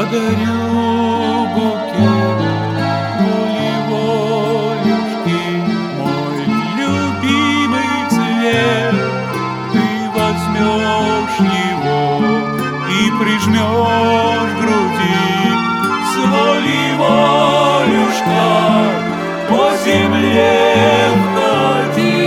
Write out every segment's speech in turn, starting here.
Подарю букет воли-волюшки, мой любимый цвет. Ты возьмешь его и прижмешь к груди, с волей-волюшка по земле ходи.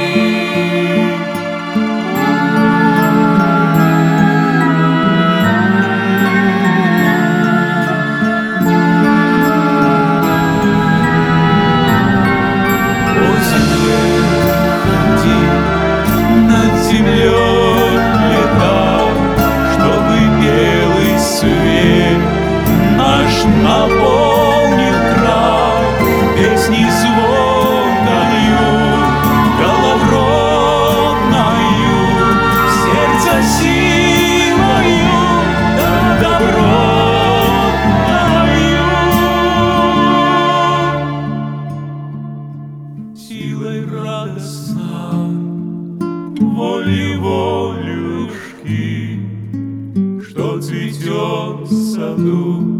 Над землей летай, чтобы белый свет наш наполнил край. Песни звонкою, головротною, сердце силою добротною, силой радостной воли-волюшки, что цветет в саду.